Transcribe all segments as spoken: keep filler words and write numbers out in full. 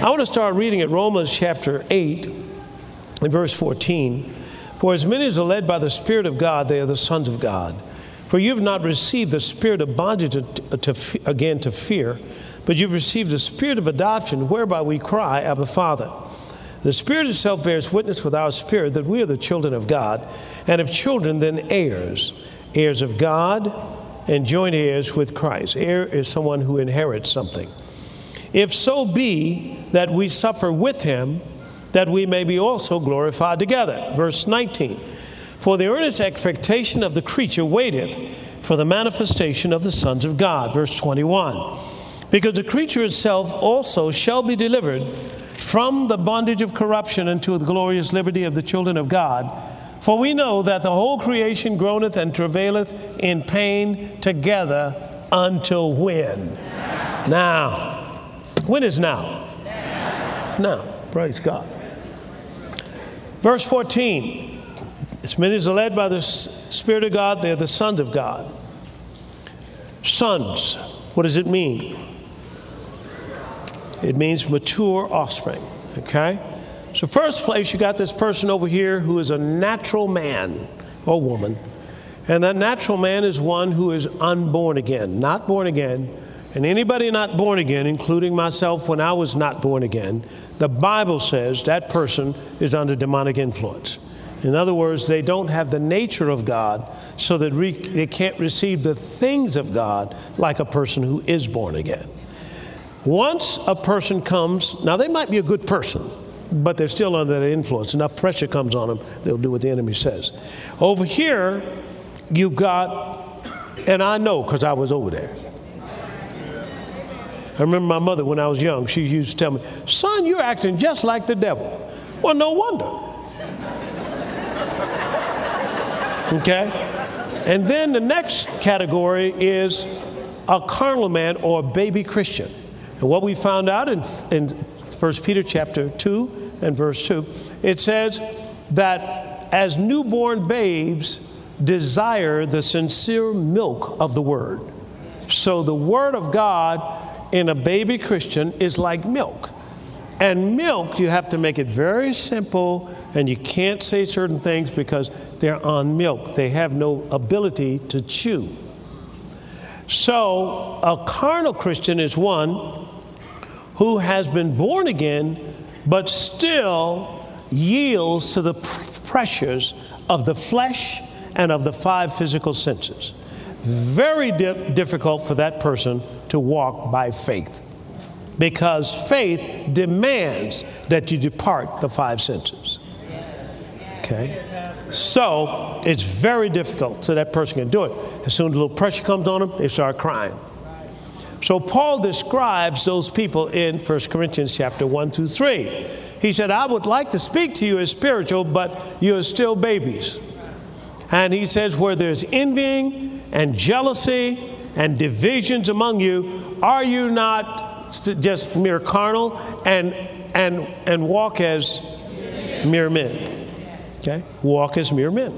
I want to start reading at Romans chapter eight and verse fourteen. For as many as are led by the Spirit of God, they are the sons of God. For you have not received the spirit of bondage to, to, again to fear, but you've received the spirit of adoption, whereby we cry, Abba, Father. The Spirit itself bears witness with our spirit that we are the children of God, and if children, then heirs, heirs of God, and joint heirs with Christ. Heir is someone who inherits something. If so be that we suffer with him, that we may be also glorified together. Verse nineteen. For the earnest expectation of the creature waiteth for the manifestation of the sons of God. Verse twenty-one. Because the creature itself also shall be delivered from the bondage of corruption into the glorious liberty of the children of God. For we know that the whole creation groaneth and travaileth in pain together until when? Now. When is now? Now. Praise God. Verse fourteen, as many as are led by the Spirit of God, they are the sons of God. Sons, what does it mean? It means mature offspring, okay? So first place, you got this person over here who is a natural man or woman. And that natural man is one who is unborn again, not born again. And anybody not born again, including myself when I was not born again, the Bible says that person is under demonic influence. In other words, they don't have the nature of God, so that re- they can't receive the things of God like a person who is born again. Once a person comes, now they might be a good person, but they're still under that influence. Enough pressure comes on them, they'll do what the enemy says. Over here, you've got, and I know because I was over there. I remember my mother when I was young, she used to tell me, son, you're acting just like the devil. Well, no wonder. Okay? And then the next category is a carnal man or a baby Christian. And what we found out in, in First Peter chapter two and verse two, it says that as newborn babes desire the sincere milk of the word. So the word of God in a baby Christian is like milk. And milk, you have to make it very simple, and you can't say certain things because they're on milk. They have no ability to chew. So a carnal Christian is one who has been born again, but still yields to the pressures of the flesh and of the five physical senses. Very di- difficult for that person to walk by faith, because faith demands that you depart the five senses. Okay? So it's very difficult so that person can do it. As soon as a little pressure comes on them, they start crying. So Paul describes those people in First Corinthians chapter one through three. He said, I would like to speak to you as spiritual, but you are still babies. And he says, where there's envying and jealousy and divisions among you, are you not just mere carnal and and and walk as mere men? Okay, walk as mere men.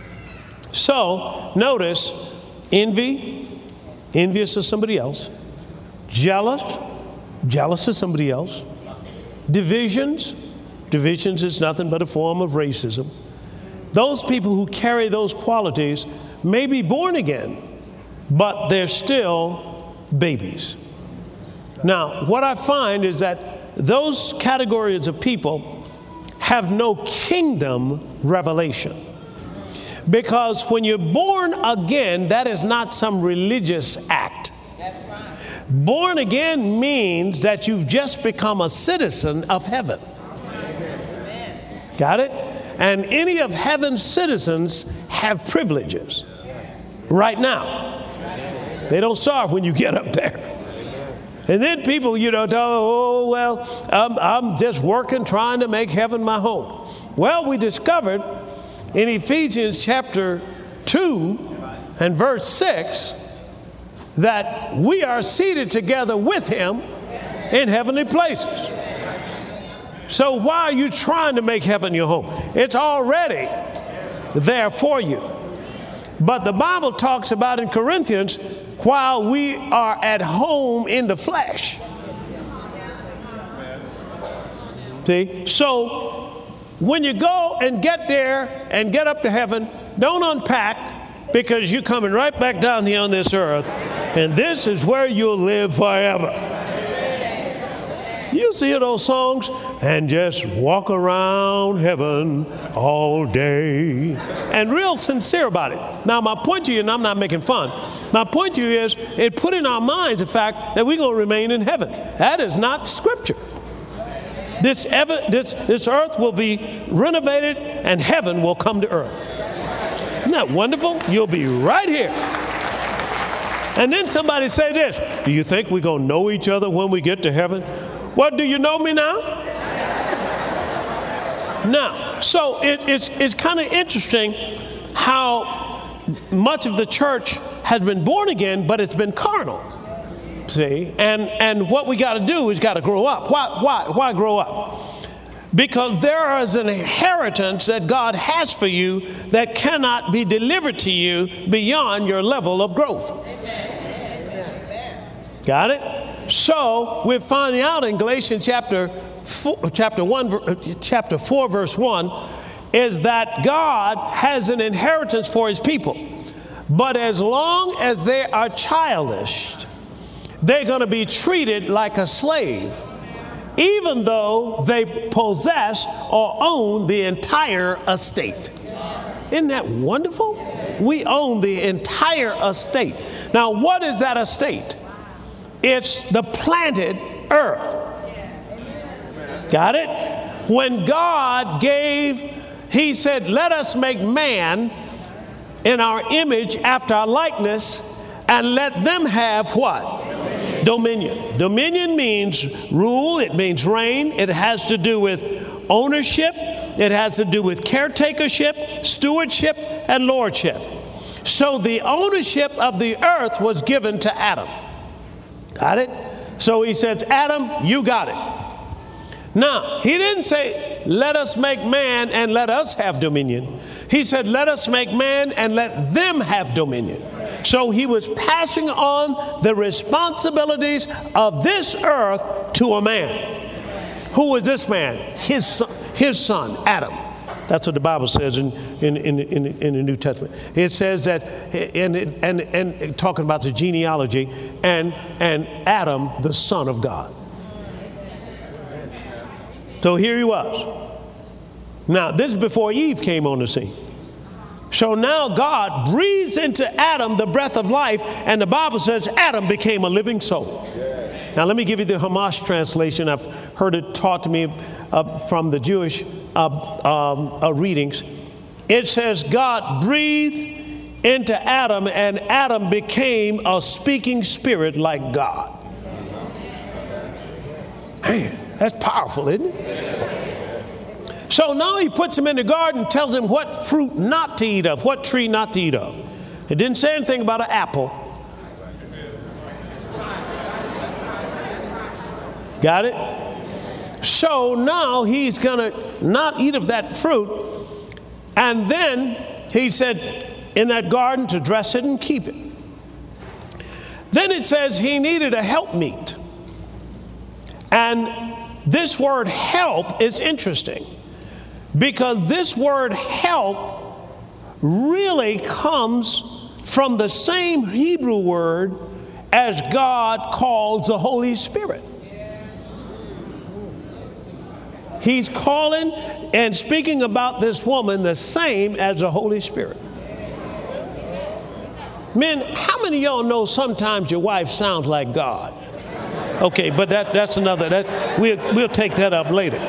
So notice envy, envious of somebody else, jealous, jealous of somebody else, divisions, divisions is nothing but a form of racism. Those people who carry those qualities may be born again, but they're still babies. Now, what I find is that those categories of people have no kingdom revelation. Because when you're born again, that is not some religious act. Born again means that you've just become a citizen of heaven. Got it? And any of heaven's citizens have privileges right now. They don't start when you get up there. And then people, you know, tell, oh, well, I'm, I'm just working, trying to make heaven my home. Well, we discovered in Ephesians chapter two and verse six that we are seated together with him in heavenly places. So why are you trying to make heaven your home? It's already there for you. But the Bible talks about in Corinthians, while we are at home in the flesh. See? So when you go and get there and get up to heaven, don't unpack, because you're coming right back down here on this earth, and this is where you'll live forever. You see those songs, and just walk around heaven all day, and real sincere about it. Now, my point to you, and I'm not making fun, my point to you is it put in our minds the fact that we're going to remain in heaven. That is not Scripture. This, ever, this, this earth will be renovated, and heaven will come to earth. Isn't that wonderful? You'll be right here. And then somebody say this: do you think we're going to know each other when we get to heaven? What, do you know me now? Now, so it, it's, it's kind of interesting how much of the church has been born again, but it's been carnal. See? And, and what we got to do is got to grow up. Why, why, why grow up? Because there is an inheritance that God has for you that cannot be delivered to you beyond your level of growth. Got it? So we're finding out in Galatians chapter four, chapter one, chapter four, verse one, is that God has an inheritance for his people. But as long as they are childish, they're going to be treated like a slave, even though they possess or own the entire estate. Isn't that wonderful? We own the entire estate. Now, what is that estate? It's the planted earth. Got it? When God gave, he said, let us make man in our image after our likeness, and let them have what? Dominion. Dominion means rule. It means reign. It has to do with ownership. It has to do with caretakership, stewardship, and lordship. So the ownership of the earth was given to Adam. Got it? So he says, Adam, you got it. Now, he didn't say, let us make man and let us have dominion. He said, let us make man and let them have dominion. So he was passing on the responsibilities of this earth to a man. Who was this man? His son, his son, Adam. That's what the Bible says in, in, in, in, in the New Testament. It says that, and, and, and talking about the genealogy, and, and Adam, the son of God. So here he was. Now, this is before Eve came on the scene. So now God breathes into Adam the breath of life, and the Bible says Adam became a living soul. Now, let me give you the Hamash translation. I've heard it taught to me uh, from the Jewish uh, um, uh, readings. It says God breathed into Adam, and Adam became a speaking spirit like God. Man, that's powerful, isn't it? So now he puts him in the garden, tells him what fruit not to eat of, what tree not to eat of. It didn't say anything about an apple. Got it? So now he's going to not eat of that fruit. And then he said in that garden to dress it and keep it. Then it says he needed a helpmeet. And this word help is interesting, because this word help really comes from the same Hebrew word as God calls the Holy Spirit. He's calling and speaking about this woman the same as the Holy Spirit. Men, how many of y'all know sometimes your wife sounds like God? Okay, but that, that's another, that, we'll, we'll take that up later.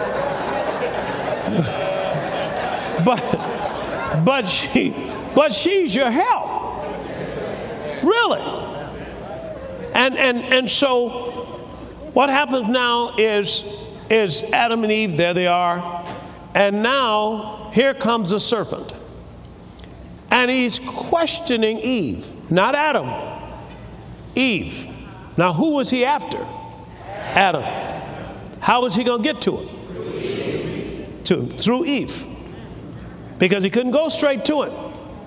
But, but, she, but she's your help. Really. And, and, and so what happens now is, is Adam and Eve, there they are. And now here comes the serpent. And he's questioning Eve, not Adam, Eve. Now, who was he after? Adam. How was he going to get to it? To him, through Eve. Because he couldn't go straight to it.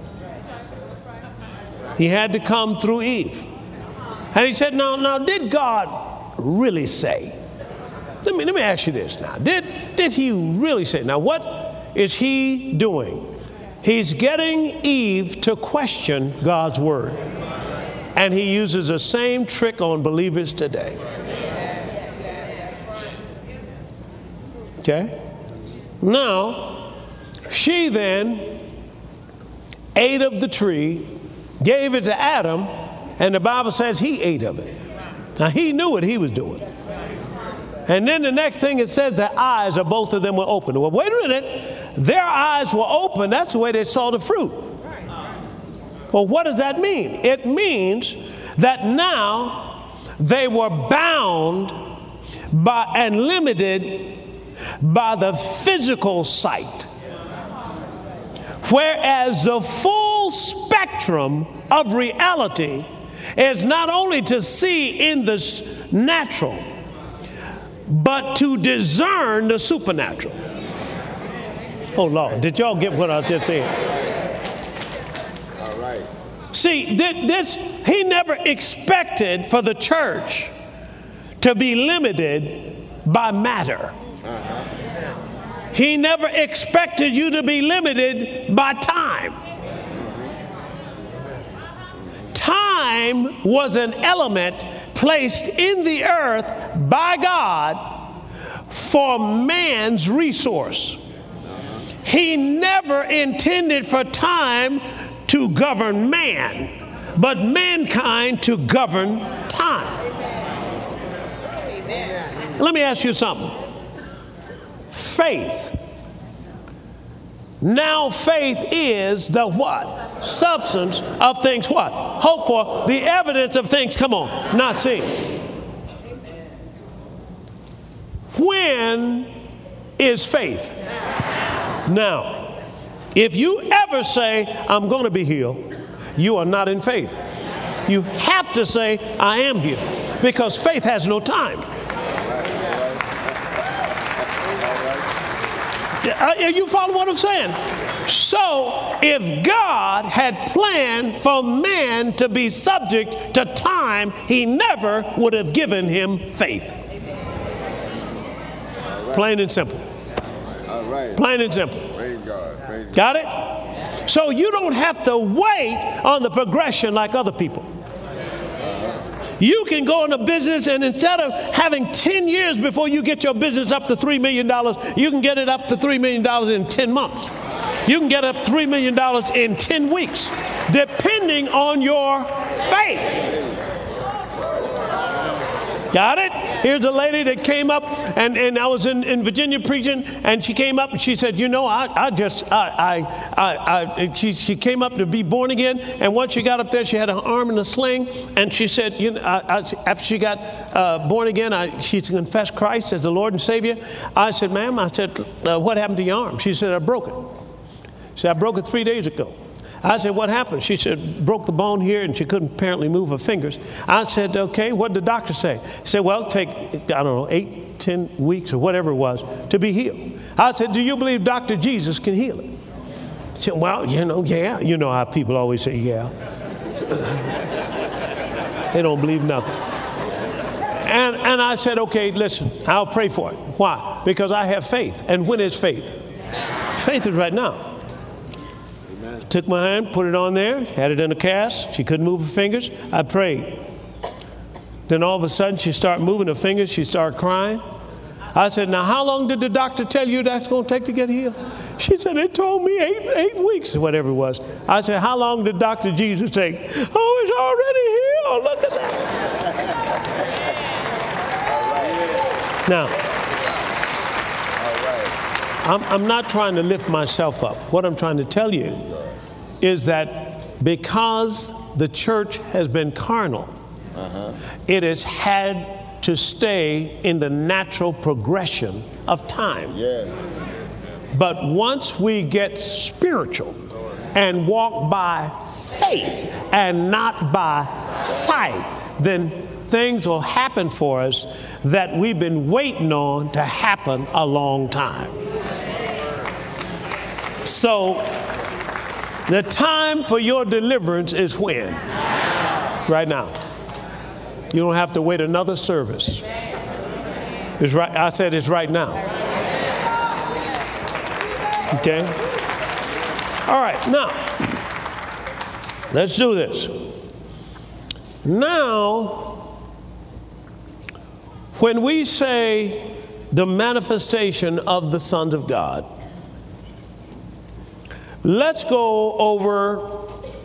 He had to come through Eve. And he said, now, now, did God really say? let me, let me ask you this now. Did, did he really say, now what is he doing? He's getting Eve to question God's word. And he uses the same trick on believers today. Okay? Now, she then ate of the tree, gave it to Adam, and the Bible says he ate of it. Now, he knew what he was doing. And then the next thing it says, the eyes of both of them were open. Well, wait a minute. Their eyes were open. That's the way they saw the fruit. Well, what does that mean? It means that now they were bound by and limited by the physical sight. Whereas the full spectrum of reality is not only to see in the natural, but to discern the supernatural. Oh, Lord, did y'all get what I was just saying? All right. See, this, he never expected for the church to be limited by matter. Uh-huh. He never expected you to be limited by time. Time was an element placed in the earth by God for man's resource. He never intended for time to govern man, but mankind to govern time. Let me ask you something. Faith. Now faith is the what? Substance of things what? Hope for. The evidence of things, come on, not seen. When is faith? Now, if you ever say, I'm going to be healed, you are not in faith. You have to say, I am healed, because faith has no time. Are you following what I'm saying? So if God had planned for man to be subject to time, he never would have given him faith. Right. Plain and simple. All right. Plain and simple. Praise God. Praise God. Got it? So you don't have to wait on the progression like other people. You can go into business, and instead of having ten years before you get your business up to three million dollars, you can get it up to three million dollars in ten months. You can get up three million dollars in ten weeks, depending on your faith. Got it? Here's a lady that came up, and, and I was in, in Virginia preaching, and she came up and she said, you know, I, I just, I, I, I, I she, she came up to be born again, and once she got up there, she had an arm in a sling, and she said, you know, I, I, after she got uh, born again, I, she confessed Christ as the Lord and Savior. I said, ma'am, I said, uh, what happened to your arm? She said, I broke it. She said, I broke it three days ago. I said, what happened? She said, broke the bone here, and she couldn't apparently move her fingers. I said, okay, what did the doctor say? He said, well, take, I don't know, eight, ten weeks or whatever it was to be healed. I said, do you believe Doctor Jesus can heal it? She said, well, you know, yeah. You know how people always say, yeah. They don't believe nothing. And, and I said, okay, listen, I'll pray for it. Why? Because I have faith. And when is faith? Faith is right now. Took my hand, put it on there, had it in a cast. She couldn't move her fingers. I prayed. Then all of a sudden, she started moving her fingers. She started crying. I said, now, how long did the doctor tell you that's going to take to get healed? She said, they told me eight, eight weeks, or whatever it was. I said, how long did Doctor Jesus take? Oh, it's already healed. Look at that. Now, I'm, I'm not trying to lift myself up. What I'm trying to tell you is that because the church has been carnal, uh-huh. it has had to stay in the natural progression of time. Yes. But once we get spiritual and walk by faith and not by sight, then things will happen for us that we've been waiting on to happen a long time. So the time for your deliverance is when? Right now. You don't have to wait another service. It's right. I said it's right now. Okay? All right, now, let's do this. Now, when we say the manifestation of the sons of God, let's go over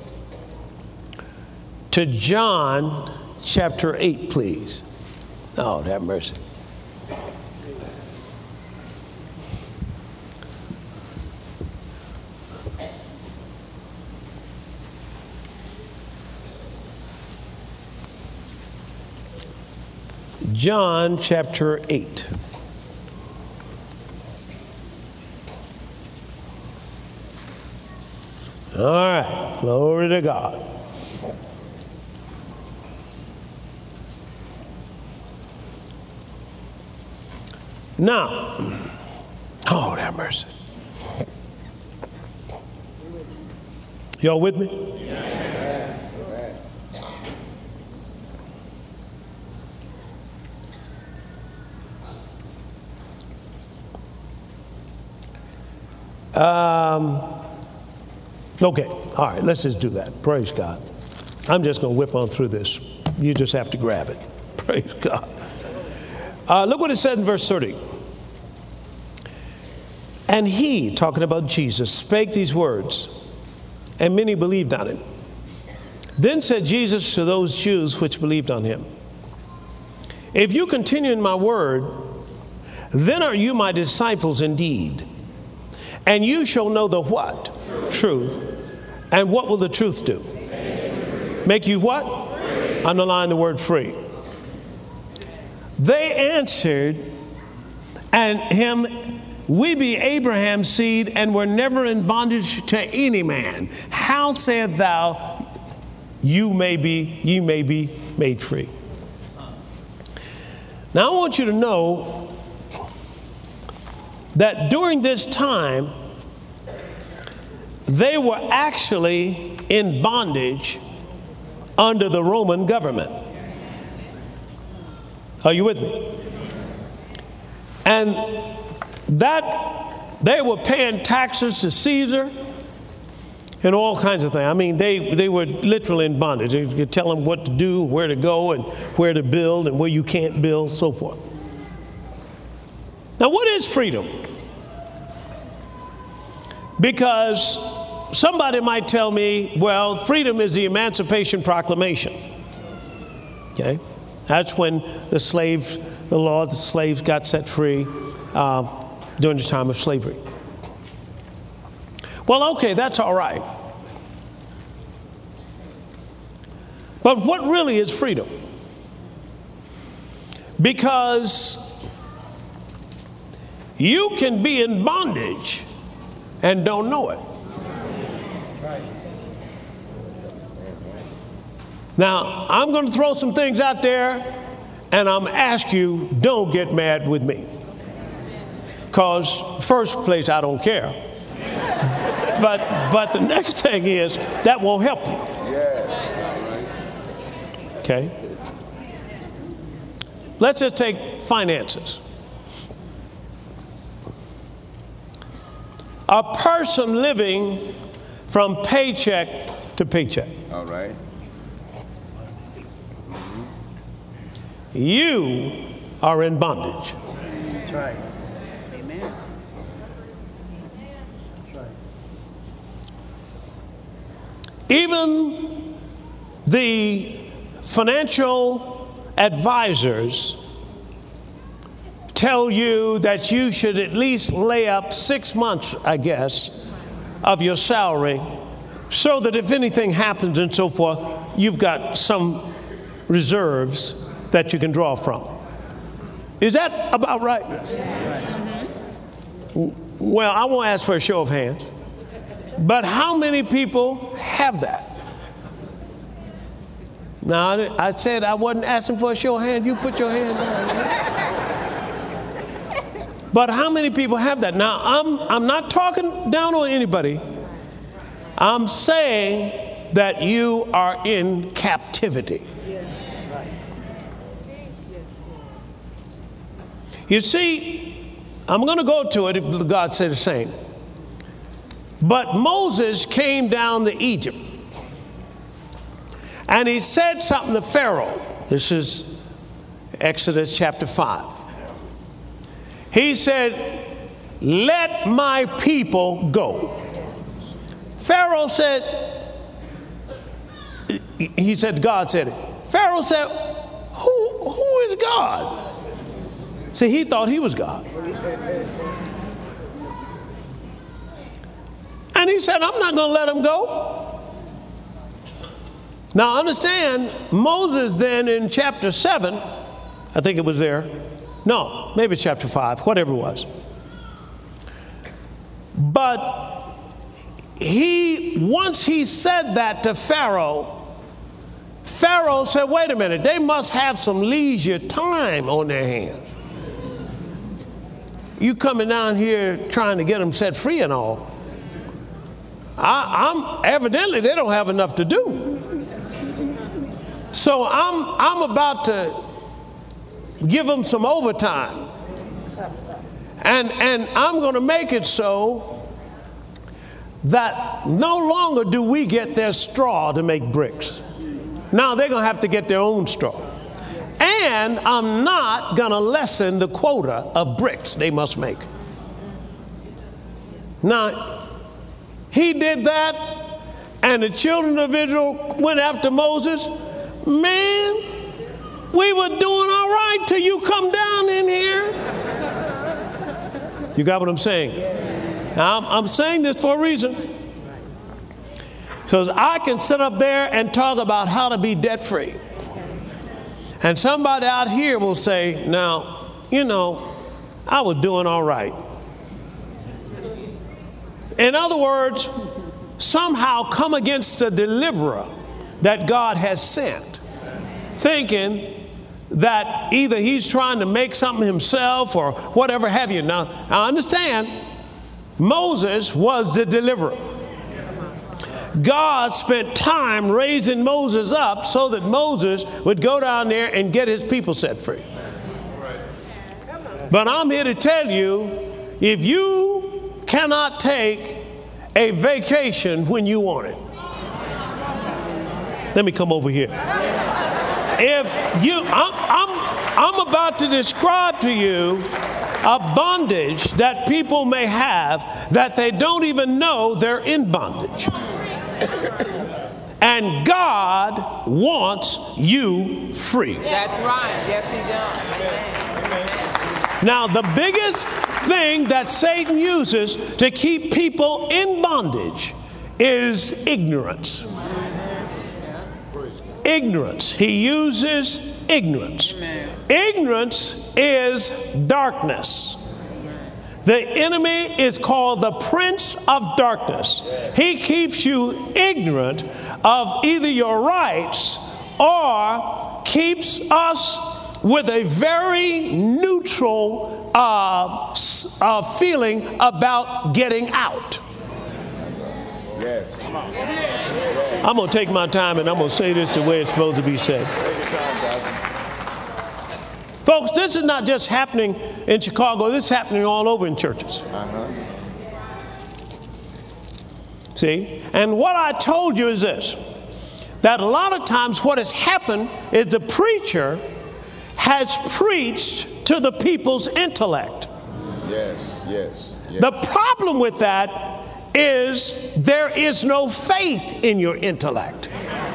to John chapter eight, please. Oh, have mercy. John chapter eight. All right, glory to God. Now, oh, have mercy. Y'all with me? Um, okay, all right, let's just do that. Praise God. I'm just going to whip on through this. You just have to grab it. Praise God. Uh, look what it said in verse thirty. And he, talking about Jesus, spake these words, and many believed on him. Then said Jesus to those Jews which believed on him, if you continue in my word, then are you my disciples indeed. And you shall know the what? Truth. And what will the truth do? Make you what? Free. Underline the word free. They answered and him, we be Abraham's seed and were never in bondage to any man. How sayest thou, you may be, you may be made free? Now I want you to know that during this time, they were actually in bondage under the Roman government. Are you with me? And that they were paying taxes to Caesar and all kinds of things. I mean, they, they were literally in bondage. You could tell them what to do, where to go, and where to build, and where you can't build, so forth. Now, what is freedom? Because somebody might tell me, well, freedom is the Emancipation Proclamation. Okay? That's when the slaves, the law of the slaves got set free uh, during the time of slavery. Well, okay, that's all right. But what really is freedom? Because you can be in bondage and don't know it. Now, I'm going to throw some things out there, and I'm ask you, don't get mad with me. Because first place, I don't care. But but the next thing is, that won't help you. Okay? Let's just take finances. A person living from paycheck to paycheck. All right. You are in bondage. That's right. Amen. That's right. Even the financial advisors tell you that you should at least lay up six months, I guess, of your salary so that if anything happens and so forth, you've got some reserves that you can draw from. Is that about right? Yes. Well, I won't ask for a show of hands, but how many people have that? Now, I said I wasn't asking for a show of hands. You put your hand down. But how many people have that? Now, I'm, I'm not talking down on anybody. I'm saying that you are in captivity. You see, I'm going to go to it if God said the same. But Moses came down to Egypt. And he said something to Pharaoh. This is Exodus chapter five. He said, let my people go. Pharaoh said, he said, God said it. Pharaoh said, who, who is God? See, he thought he was God. And he said, I'm not going to let him go. Now understand, Moses then in chapter seven, I think it was there. No, maybe chapter five, whatever it was. But he, once he said that to Pharaoh, Pharaoh said, wait a minute, they must have some leisure time on their hands. You coming down here trying to get them set free and all. I, I'm evidently they don't have enough to do. So I'm I'm about to give them some overtime. And and I'm going to make it so that no longer do we get their straw to make bricks. Now they're going to have to get their own straw. And I'm not going to lessen the quota of bricks they must make. Now, he did that, and the children of Israel went after Moses. Man, we were doing all right till you come down in here. You got what I'm saying? Now, I'm, I'm saying this for a reason. Because I can sit up there and talk about how to be debt free. And somebody out here will say, now, you know, I was doing all right. In other words, somehow come against the deliverer that God has sent, thinking that either he's trying to make something himself or whatever have you. Now, I understand Moses was the deliverer. God spent time raising Moses up so that Moses would go down there and get his people set free. But I'm here to tell you, if you cannot take a vacation when you want it. Let me come over here. If you, I'm, I'm, I'm about to describe to you a bondage that people may have that they don't even know they're in bondage. And God wants you free. That's right. Yes, he does. Now, the biggest thing that Satan uses to keep people in bondage is ignorance. Ignorance. He uses ignorance. Ignorance is darkness. The enemy is called the prince of darkness. He keeps you ignorant of either your rights or keeps us with a very neutral uh, uh, feeling about getting out. Yes. I'm going to take my time and I'm going to say this the way it's supposed to be said. Folks, this is not just happening in Chicago. This is happening all over in churches. Uh-huh. See? And what I told you is this, that a lot of times what has happened is the preacher has preached to the people's intellect. Yes, yes, yes. The problem with that is there is no faith in your intellect.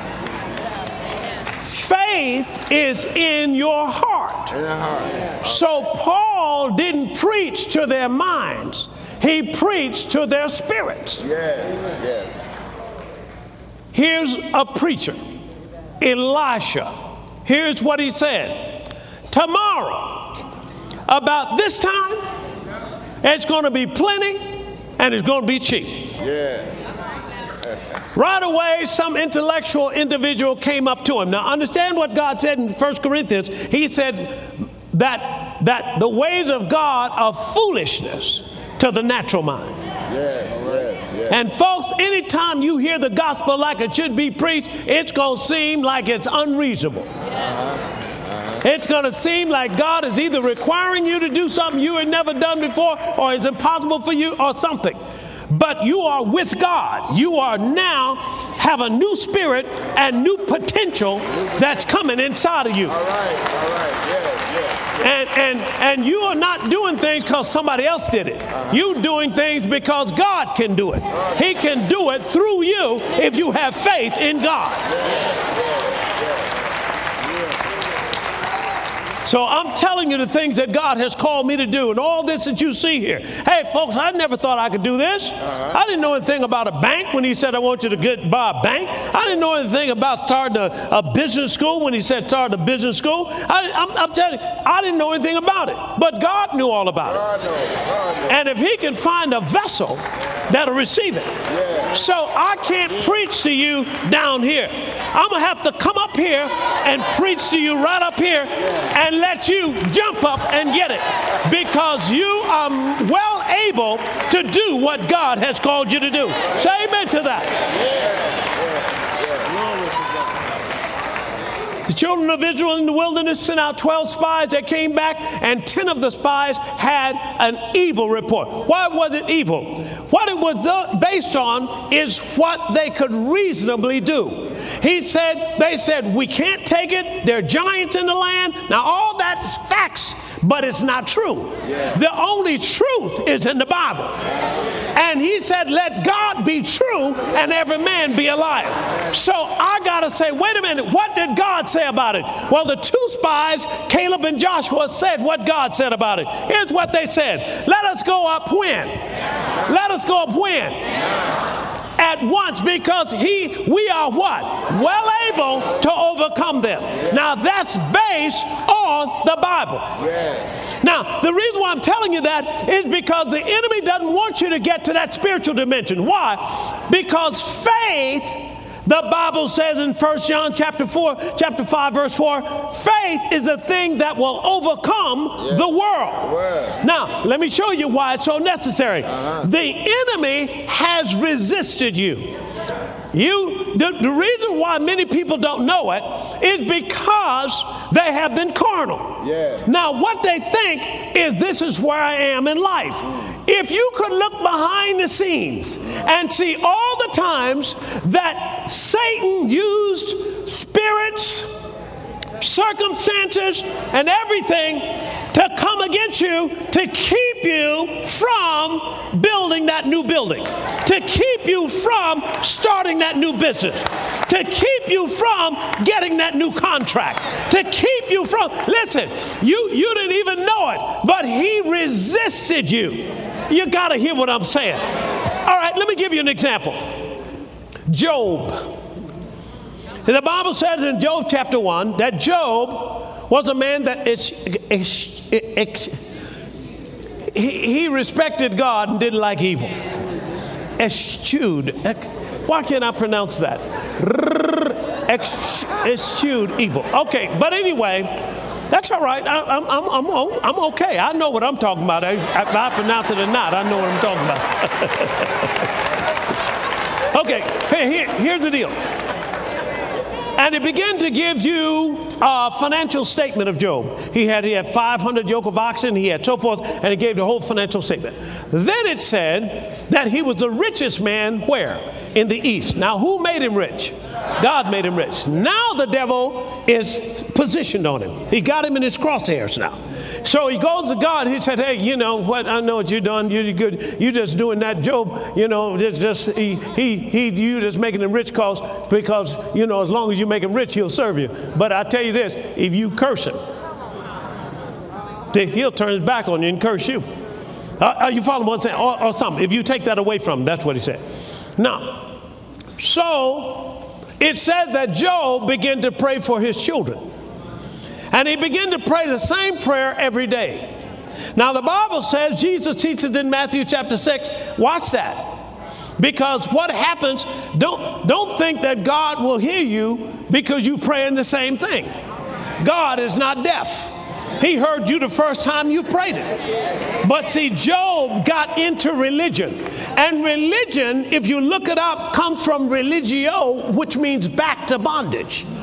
Faith is in your heart. In the heart. So Paul didn't preach to their minds. He preached to their spirits. Yes, yes. Here's a preacher, Elisha. Here's what he said. Tomorrow, about this time, it's going to be plenty and it's going to be cheap. Yeah. Right away, some intellectual individual came up to him. Now, understand what God said in First Corinthians. He said that, that the ways of God are foolishness to the natural mind. Yes, yes, yes. And folks, anytime you hear the gospel like it should be preached, it's going to seem like it's unreasonable. Uh-huh. It's going to seem like God is either requiring you to do something you had never done before, or it's impossible for you, or something. But you are with God. You are now have a new spirit and new potential that's coming inside of you. All right, all right, yeah, yeah. And and and you are not doing things because somebody else did it. Uh-huh. You're doing things because God can do it. Uh-huh. He can do it through you if you have faith in God. Yeah, yeah, yeah. So I'm telling you the things that God has called me to do, and all this that you see here. Hey, folks, I never thought I could do this. Uh-huh. I didn't know anything about a bank when he said, I want you to get buy a bank. I didn't know anything about starting a, a business school when he said start a business school. I, I'm, I'm telling you, I didn't know anything about it. But God knew all about God it. knows, God knows. And if he can find a vessel that'll receive it. Yeah. So I can't preach to you down here. I'm going to have to come up here and preach to you right up here and let you jump up and get it, because you are well able to do what God has called you to do. Say amen to that. The children of Israel in the wilderness sent out twelve spies that came back, and ten of the spies had an evil report. Why was it evil? What it was based on is what they could reasonably do. He said, they said, we can't take it. There are giants in the land. Now, all that's facts, but it's not true. Yeah. The only truth is in the Bible. And he said, let God be true and every man be a liar. So I got to say, wait a minute, what did God say about it? Well, the two spies, Caleb and Joshua, said what God said about it. Here's what they said. Let us go up when? Let us go up when? At once, because he, we are what? Well able to overcome them. Now that's based on the Bible. Yeah. Now, the reason why I'm telling you that is because the enemy doesn't want you to get to that spiritual dimension. Why? Because faith, the Bible says in First John chapter four, chapter five, verse four, faith is a thing that will overcome yeah. the world. Word. Now, let me show you why it's so necessary. Uh-huh. The enemy has resisted you. You, the, the reason why many people don't know it is because they have been carnal. Yeah. Now, what they think is this is where I am in life. If you could look behind the scenes and see all the times that Satan used spirits, circumstances, and everything to come against you to keep you from building that new building, to keep you from starting that new business, to keep you from getting that new contract, to keep you from, listen, you, you didn't even know it, but he resisted you. You got to hear what I'm saying. All right, let me give you an example. Job. The Bible says in Job chapter one that Job was a man that it's, it's, it's, he, he respected God and didn't like evil. Eschewed. Why can't I pronounce that? Eschewed evil. Okay, but anyway, that's all right. I, I'm, I'm, I'm, I'm okay. I know what I'm talking about. I, I, I pronounce it or not, I know what I'm talking about. Okay, hey, here, here's the deal. And it began to give you a financial statement of Job. He had, he had five hundred yoke of oxen, he had so forth, and it gave the whole financial statement. Then it said that he was the richest man where? In the east. Now, who made him rich? God made him rich. Now the devil is positioned on him. He got him in his crosshairs now. So he goes to God. He said, hey, you know what? I know what you've done. You're good. You just doing that, Job. You know, just, just he, he, he, you just making him rich cause, because, you know, as long as you make him rich, he'll serve you. But I tell you this, if you curse him, then he'll turn his back on you and curse you. Are, are you following what I'm saying? Or, or something. If you take that away from him, that's what he said. Now, so it said that Job began to pray for his children. And he began to pray the same prayer every day. Now the Bible says, Jesus teaches in Matthew chapter six, watch that. Because what happens, don't, don't think that God will hear you because you praying the same thing. God is not deaf. He heard you the first time you prayed it. But see, Job got into religion. And religion, if you look it up, comes from religio, which means back to bondage.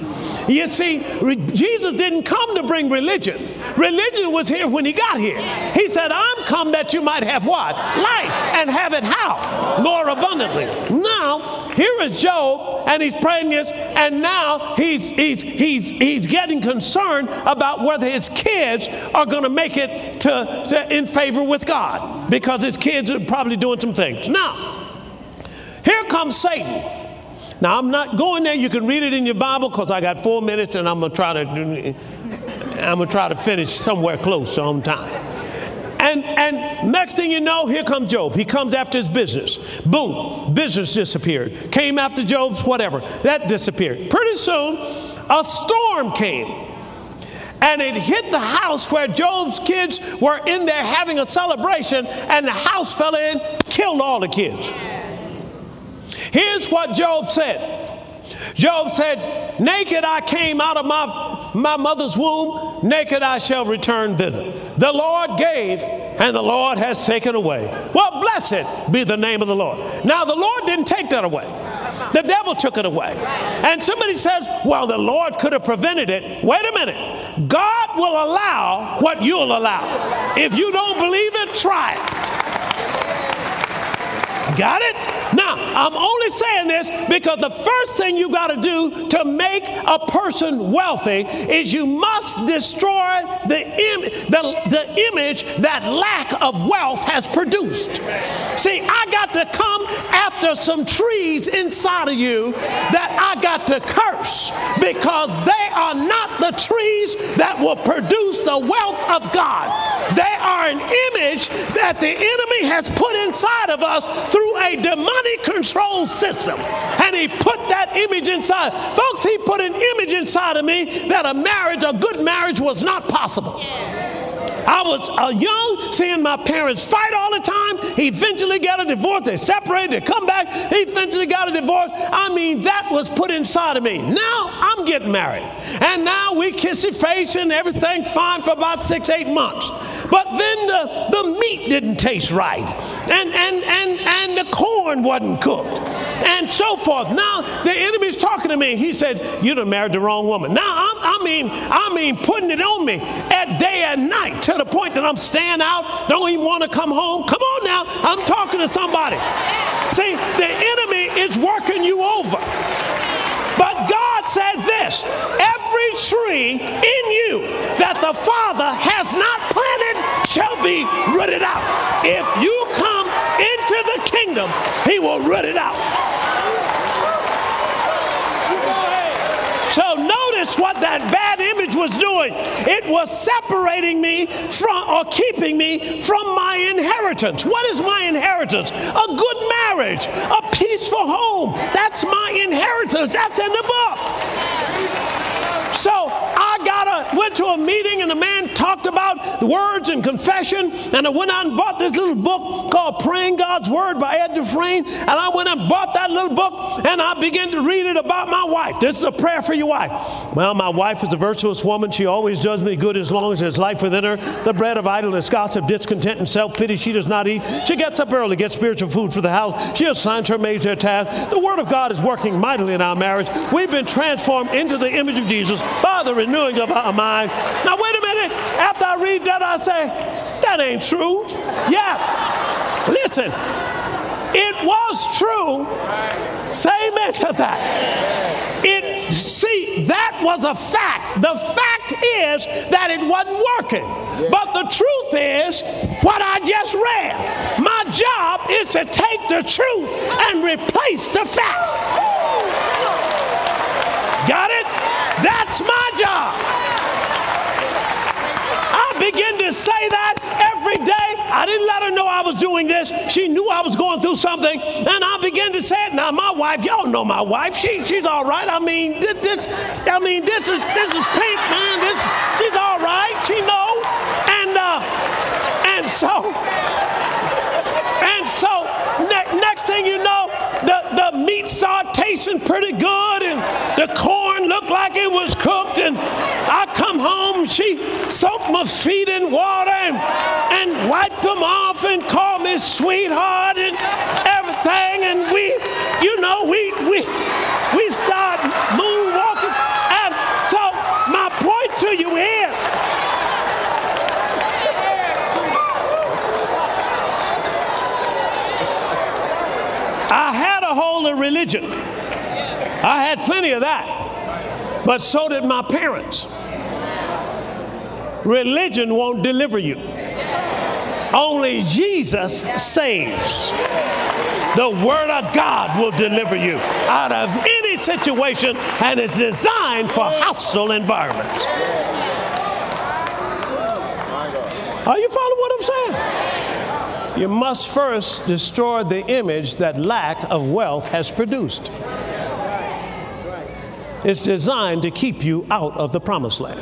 You see, re- Jesus didn't come to bring religion. Religion was here when he got here. He said, I'm come that you might have what? Life, and have it how? More abundantly. Now, here is Job, and he's praying this, and now he's he's he's he's getting concerned about whether his kids are going to make it to, to in favor with God, because his kids are probably doing some things. Now, here comes Satan. Now, I'm not going there. You can read it in your Bible, because I got four minutes, and I'm gonna try to I'm gonna try to finish somewhere close on time. And and next thing you know, here comes Job. He comes after his business. Boom, business disappeared. Came after Job's whatever. That disappeared. Pretty soon, a storm came. And it hit the house where Job's kids were in there having a celebration, and the house fell in, killed all the kids. Here's what Job said. Job said, naked I came out of my, my mother's womb, naked I shall return thither. The Lord gave, and the Lord has taken away. Well, blessed be the name of the Lord. Now, the Lord didn't take that away. The devil took it away. And somebody says, well, the Lord could have prevented it. Wait a minute. God will allow what you'll allow. If you don't believe it, try it. Got it? Now, I'm only saying this because the first thing you got to do to make a person wealthy is you must destroy the, Im- the, the image that lack of wealth has produced. See, I got to come after some trees inside of you that I got to curse, because they are not the trees that will produce the wealth of God. They are an image that the enemy has put inside of us through a demonic control system. And he put that image inside. Folks, he put an image inside of me that a marriage, a good marriage, was not possible. I was uh, young, seeing my parents fight all the time. He eventually got a divorce. They separated. They come back. He eventually got a divorce. I mean, that was put inside of me. Now I'm getting married. And now we kissy face and everything's fine for about six, eight months. But then the, the meat didn't taste right. And, and, and, and the corn wasn't cooked. And so forth. Now the enemy's talking to me. He said, you done married the wrong woman. Now I'm, I mean, I mean, putting it on me at day and night, to the point that I'm staying out, don't even want to come home. Come on now, I'm talking to somebody. See, the enemy is working you over. But God said this, every tree in you that the Father has not planted shall be rooted out. If you come into the kingdom, he will root it out. So notice what that bad image was doing. It was separating me from, or keeping me from my inheritance. What is my inheritance? A good marriage, a peaceful home. That's my inheritance. That's in the book. So I got a, went to a meeting, and the man talked about the words and confession, and I went out and bought this little book called Praying God's Word by Ed Dufresne, and I went and bought that little book, and I began to read it about my wife. This is a prayer for your wife. Well, my wife is a virtuous woman. She always does me good as long as there's life within her. The bread of idleness, gossip, discontent, and self-pity she does not eat. She gets up early, gets spiritual food for the house. She assigns her maids their task. The Word of God is working mightily in our marriage. We've been transformed into the image of Jesus by the renewing of our mind. Now, wait a minute. After I read that, I say, that ain't true. Yeah. Listen, it was true. Say amen to that. It, see, that was a fact. The fact is that it wasn't working. But the truth is what I just read. My job is to take the truth and replace the fact. Got it? That's my job. I begin to say that every day. I didn't let her know I was doing this. She knew I was going through something, and I began to say it. Now, my wife, y'all know my wife. She, she's all right. I mean, this, this, I mean, this is this is pink, man. This, she's all right. She know, and uh, and so, and so, ne- next thing you know, the the meat started tasting pretty good, and the corn looked like it was cooked, and I come home, she soaked my feet in water and, and wiped them off and called me sweetheart and everything, and we, you know, we we we start moonwalking, and I had a hold of religion. I had plenty of that. But so did my parents. Religion won't deliver you. Only Jesus saves. The Word of God will deliver you out of any situation, and it's designed for hostile environments. Are you following what I'm saying? You must first destroy the image that lack of wealth has produced. It's designed to keep you out of the promised land.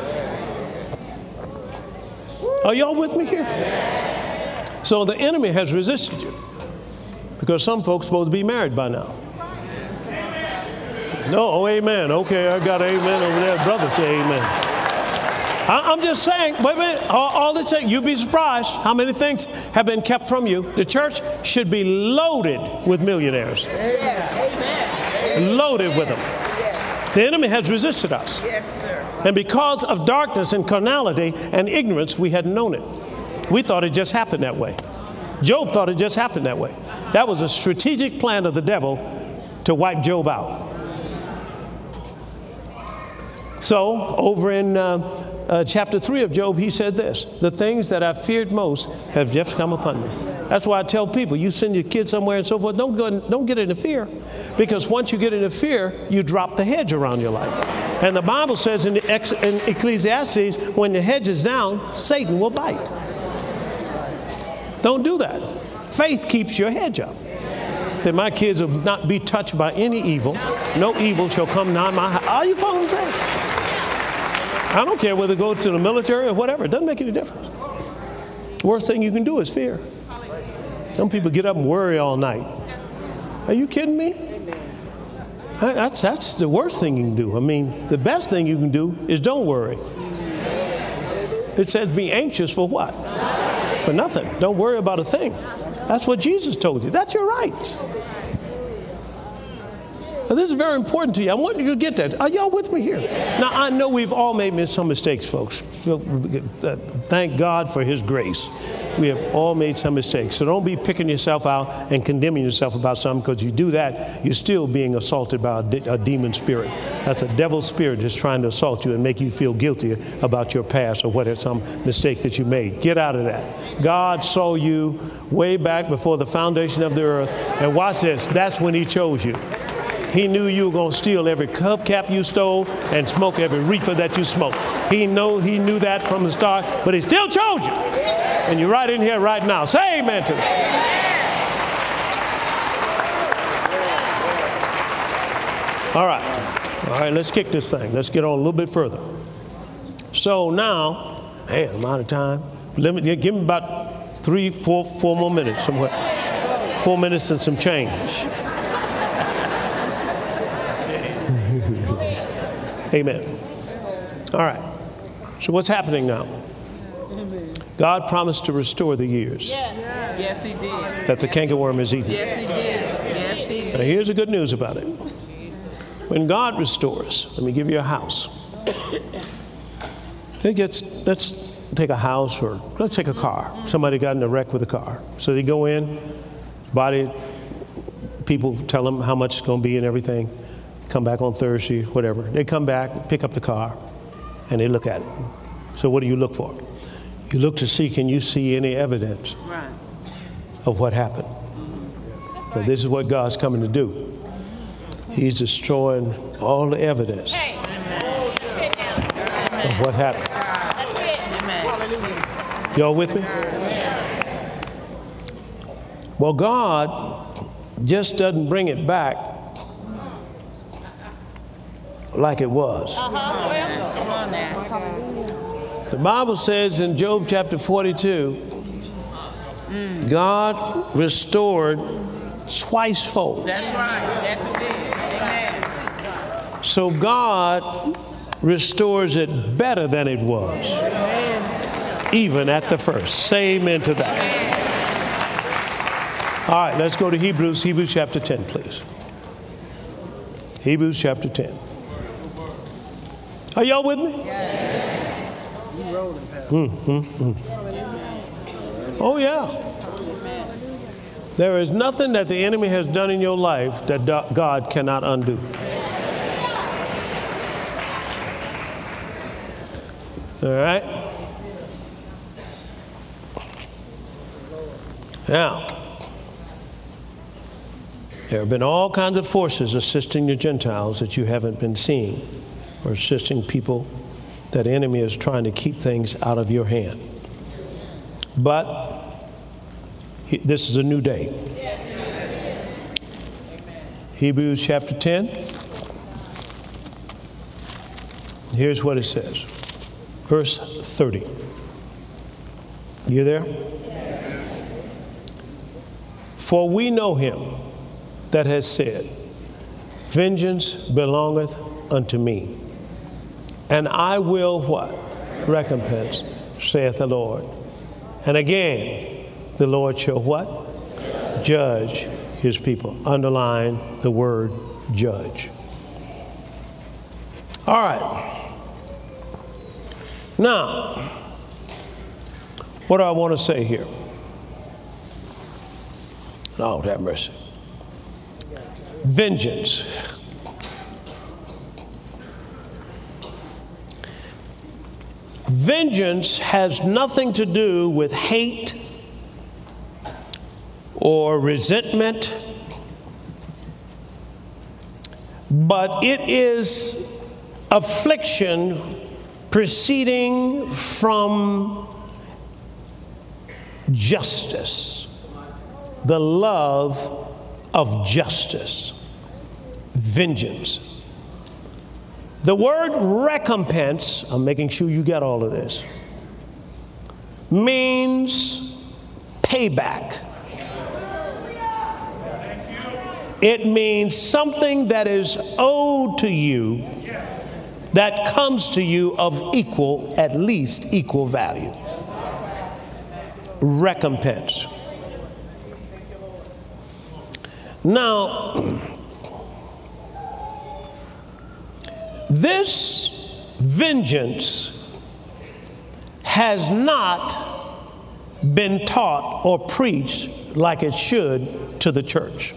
Are y'all with me here? So the enemy has resisted you because some folks are supposed to be married by now. No, oh, amen. Okay, I got an amen over there. Brother say amen. I, I'm just saying, wait a minute, all, all this, you'd be surprised how many things have been kept from you. The church should be loaded with millionaires. Yes, amen. Loaded with them. Yes. The enemy has resisted us. Yes, sir. And because of darkness and carnality and ignorance, we hadn't known it. We thought it just happened that way. Job thought it just happened that way. That was a strategic plan of the devil to wipe Job out. So over in uh, uh, chapter three of Job, he said this: the things that I feared most have just come upon me. That's why I tell people, you send your kids somewhere and so forth, don't go in, don't get into fear. Because once you get into fear, you drop the hedge around your life. And the Bible says in, the ex, in Ecclesiastes, when the hedge is down, Satan will bite. Don't do that. Faith keeps your hedge up. That my kids will not be touched by any evil. No evil shall come nigh my house. Are you following what I'm saying? I don't care whether they go to the military or whatever. It doesn't make any difference. The worst thing you can do is fear. Some people get up and worry all night. Are you kidding me? That's, that's the worst thing you can do. I mean, the best thing you can do is don't worry. It says be anxious for what? For nothing. Don't worry about a thing. That's what Jesus told you. That's your right. Now, this is very important to you. I want you to get that. Are y'all with me here? Now, I know we've all made some mistakes, folks. So, uh, thank God for His grace. We have all made some mistakes. So don't be picking yourself out and condemning yourself about something, because you do that, you're still being assaulted by a, de- a demon spirit. That's a devil spirit that's trying to assault you and make you feel guilty about your past or whatever, some mistake that you made. Get out of that. God saw you way back before the foundation of the earth. And watch this. That's when He chose you. He knew you were going to steal every hubcap you stole and smoke every reefer that you smoked. He know He knew that from the start, but He still chose you. And you're right in here right now. Say amen to that. All right. All right, let's kick this thing. Let's get on a little bit further. So now, man, I'm out of time. Let me, give me about three, four, four more minutes somewhere. Four minutes and some change. Amen. All right. So what's happening now? God promised to restore the years. Yes. Yes, He did. That the cankerworm has eaten. Yes, He did. Yes, He did. Now here's the good news about it. When God restores, let me give you a house. It gets, let's take a house, or let's take a car. Somebody got in a wreck with a car. So they go in, body, people tell them how much it's going to be and everything. Come back on Thursday, whatever. They come back, pick up the car, and they look at it. So what do you look for? You look to see, can you see any evidence Right. of what happened? Now, this is what God's coming to do. He's destroying all the evidence of what happened. Y'all with me? Well, God just doesn't bring it back like it was. Come on now. The Bible says in Job chapter forty-two, God restored twice fold. That's right. Yes, He did. Amen. So God restores it better than it was, even at the first. Say amen to that. All right, let's go to Hebrews, Hebrews chapter ten, please. Hebrews chapter ten. Are y'all with me? Mm, mm, mm. Oh, yeah. There is nothing that the enemy has done in your life that do- God cannot undo. All right? Now, there have been all kinds of forces assisting the Gentiles that you haven't been seeing, or assisting people that the enemy is trying to keep things out of your hand. But he, this is a new day. Hebrews chapter ten. Here's what it says. Verse thirty. You there? For we know him that has said, vengeance belongeth unto me, and I will what? Recompense, saith the Lord. And again, the Lord shall what? Judge his people. Underline the word judge. All right. Now, what do I want to say here? Lord have mercy. Vengeance. Vengeance has nothing to do with hate or resentment, but it is affliction proceeding from justice, the love of justice, vengeance. The word recompense, I'm making sure you get all of this, means payback. It means something that is owed to you that comes to you of equal, at least equal value. Recompense. Now, this vengeance has not been taught or preached like it should to the church.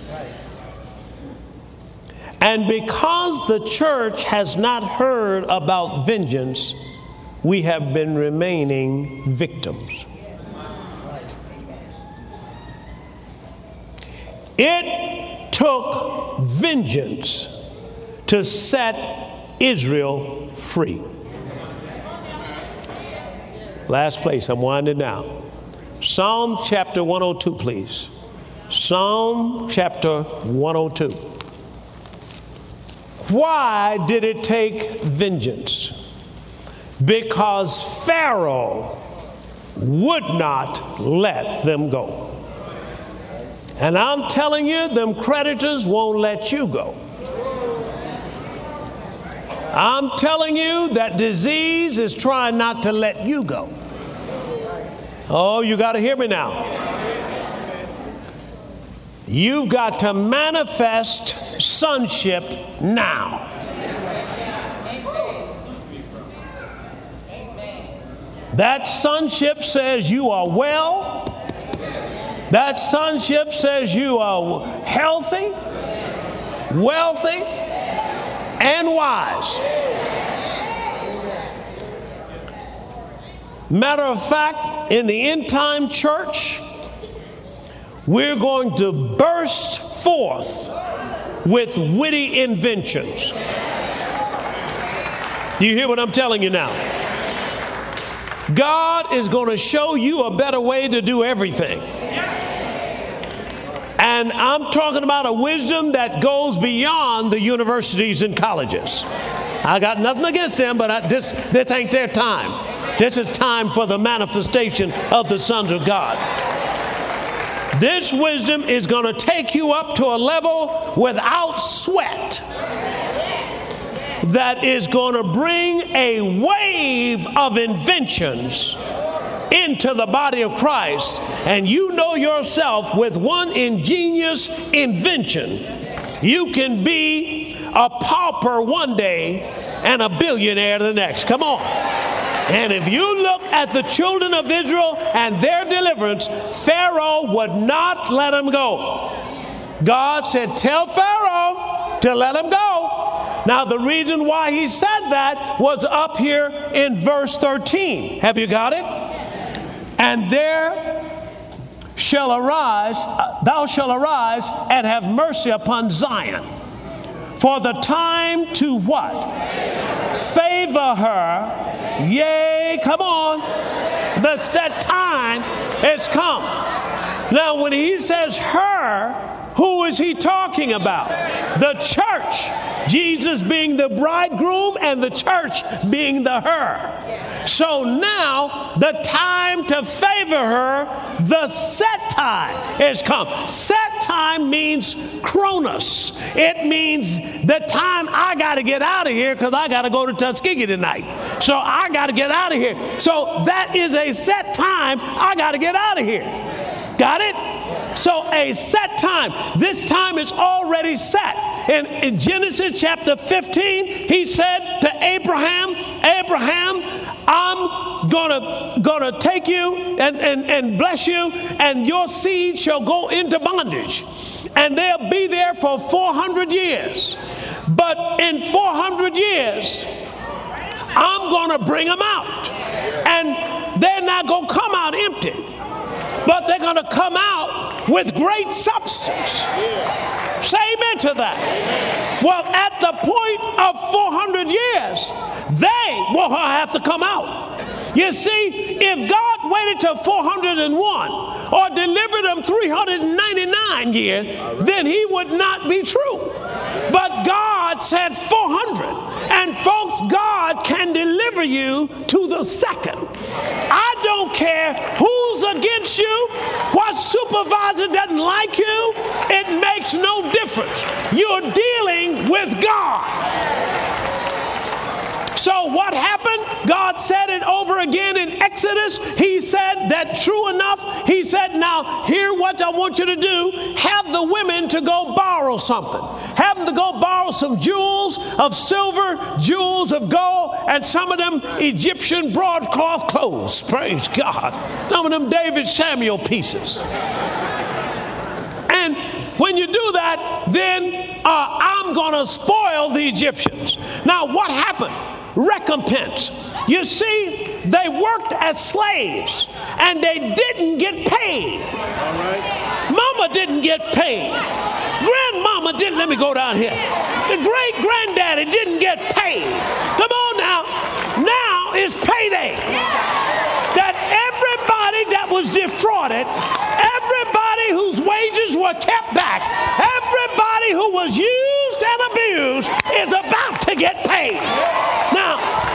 And because the church has not heard about vengeance, we have been remaining victims. It took vengeance to set Israel free. Last place, I'm winding down. Psalm chapter one oh two, please. Psalm chapter one oh two. Why did it take vengeance? Because Pharaoh would not let them go. And I'm telling you, them creditors won't let you go. I'm telling you that disease is trying not to let you go. Oh, you got to hear me now. You've got to manifest sonship now. That sonship says you are well. That sonship says you are healthy, wealthy, and wise. Matter of fact, in the end time church, we're going to burst forth with witty inventions. Do you hear what I'm telling you now? God is going to show you a better way to do everything. And I'm talking about a wisdom that goes beyond the universities and colleges. I got nothing against them, but I, this, this ain't their time. This is time for the manifestation of the sons of God. This wisdom is going to take you up to a level without sweat that is going to bring a wave of inventions into the body of Christ. And you know yourself, with one ingenious invention, you can be a pauper one day and a billionaire the next. Come on. And if you look at the children of Israel and their deliverance, Pharaoh would not let them go. God said, tell Pharaoh to let them go. Now, the reason why he said that was up here in verse thirteen. Have you got it? And there shall arise, uh, thou shalt arise and have mercy upon Zion. For the time to what? Favor her. Yea, come on. The set time has come. Now, when he says her, who is he talking about? The church. Jesus being the bridegroom and the church being the her. So now the time to favor her, the set time has come. Set time means chronos. It means the time I got to get out of here because I got to go to Tuskegee tonight. So I got to get out of here. So that is a set time. I got to get out of here. Got it? So a set time. This time is already set. And in Genesis chapter fifteen, he said to Abraham, Abraham, I'm gonna gonna take you and, and, and bless you, and your seed shall go into bondage. And they'll be there for four hundred years. But in four hundred years, I'm gonna bring them out. And they're not gonna come out empty, but they're gonna come out with great substance. Say amen to that. Well, at the point of four hundred years, they will have to come out. You see, if God waited till four hundred one or delivered them three hundred ninety-nine years, then he would not be true. But God said four hundred. And folks, God can deliver you to the second. I don't care who's against you, what supervisor doesn't like you, it makes no difference. You're dealing with God. So what happened? God said it over again in Exodus. He said that true enough. He said, now, here what I want you to do. Have the women to go borrow something. Have them to go borrow some jewels of silver, jewels of gold, and some of them Egyptian broadcloth clothes. Praise God. Some of them David Samuel pieces. And when you do that, then uh, I'm going to spoil the Egyptians. Now, what happened? Recompense. You see, they worked as slaves and they didn't get paid. All right. Mama didn't get paid. Grandmama didn't. Let me go down here. The great granddaddy didn't get paid. Come on now. Now is payday. That everybody that was defrauded, everybody whose wages were kept back, everybody who was used and abused is about to get paid. Now,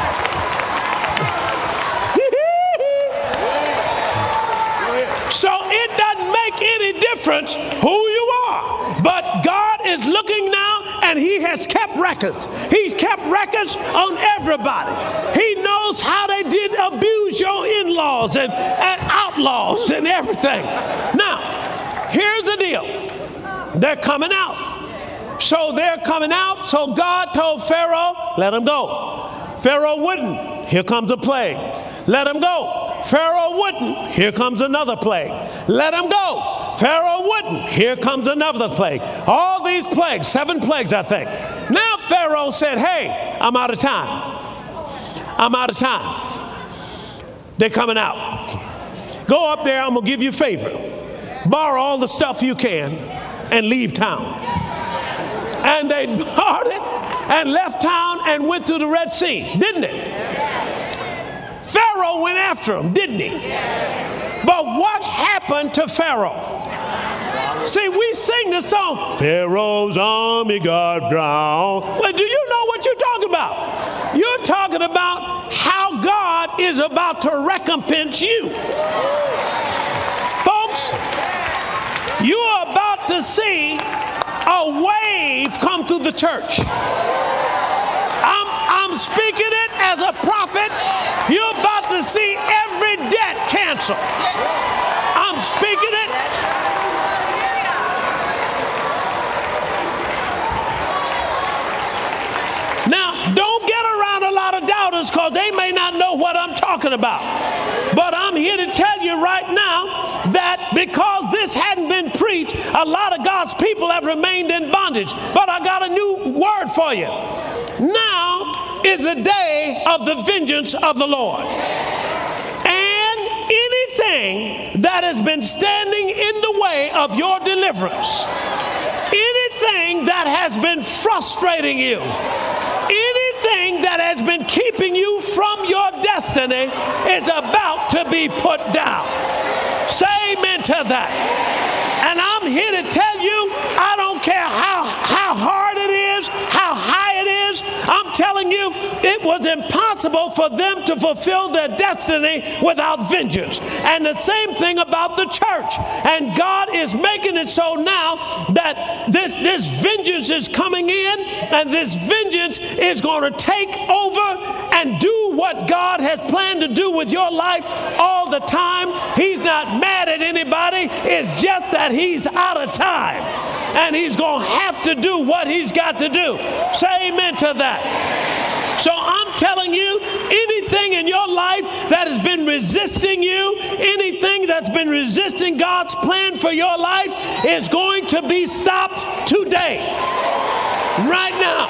so it doesn't make any difference who you are. But God is looking now, and he has kept records. He's kept records on everybody. He knows how they did abuse your in-laws and, and outlaws and everything. Now, here's the deal. They're coming out. So they're coming out. So God told Pharaoh, let them go. Pharaoh wouldn't. Here comes a plague. Let him go. Pharaoh wouldn't. Here comes another plague. Let him go. Pharaoh wouldn't. Here comes another plague. All these plagues, seven plagues, I think. Now Pharaoh said, hey, I'm out of time. I'm out of time. They're coming out. Go up there. I'm going to give you a favor. Borrow all the stuff you can and leave town. And they borrowed it and left town and went to the Red Sea, didn't it? Pharaoh went after him, didn't he? But what happened to Pharaoh? See, we sing the song, Pharaoh's army got drowned. Well, do you know what you're talking about? You're talking about how God is about to recompense you. Folks, you are about to see a wave come through the church. I'm, I'm speaking it as a prophet. You're about to see every debt canceled. I'm speaking it. Now, don't get around a lot of doubters because they may not know what I'm talking talking about. But I'm here to tell you right now that because this hadn't been preached, a lot of God's people have remained in bondage. But I got a new word for you. Now is the day of the vengeance of the Lord. And anything that has been standing in the way of your deliverance, anything that has been frustrating you, anything that has been keeping you from your destiny is about to be put down. Say amen to that. And I'm here to tell you, I don't care how, how hard it is, how high it is, I'm telling you, it was impossible for them to fulfill their destiny without vengeance. And the same thing about the church. And God is making it so now that this, this vengeance is coming in, and this vengeance is going to take over and do what God has planned to do with your life all the time. He's not mad at anybody. It's just that he's out of time. And he's going to have to do what he's got to do. Say amen to that. So I'm telling you, anything in your life that has been resisting you, anything that's been resisting God's plan for your life is going to be stopped today. Right now.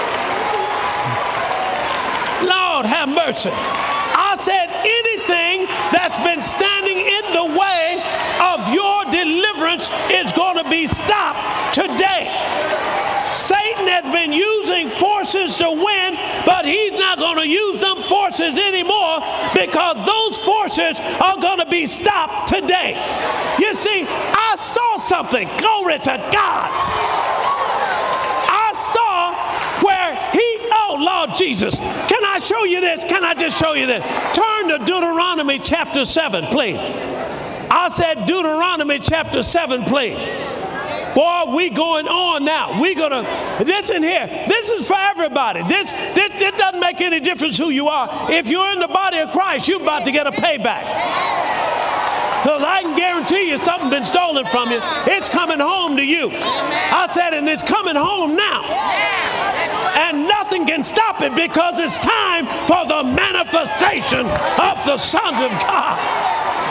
Lord have mercy. I said anything that's been standing in the way of your deliverance is going to be stopped today. Satan has been using forces to win, but he's not going to use them forces anymore because those forces are going to be stopped today. You see, I saw something. Glory to God. I saw where he, oh Lord Jesus, can I show you this? Can I just show you this? Turn to Deuteronomy chapter seven, please. I said Deuteronomy chapter seven, please. Boy, we going on now. We gonna listen here. This is for everybody. This, this it doesn't make any difference who you are. If you're in the body of Christ, you're about to get a payback. Because I can guarantee you something's been stolen from you. It's coming home to you. I said, and it's coming home now. And nothing can stop it because it's time for the manifestation of the sons of God.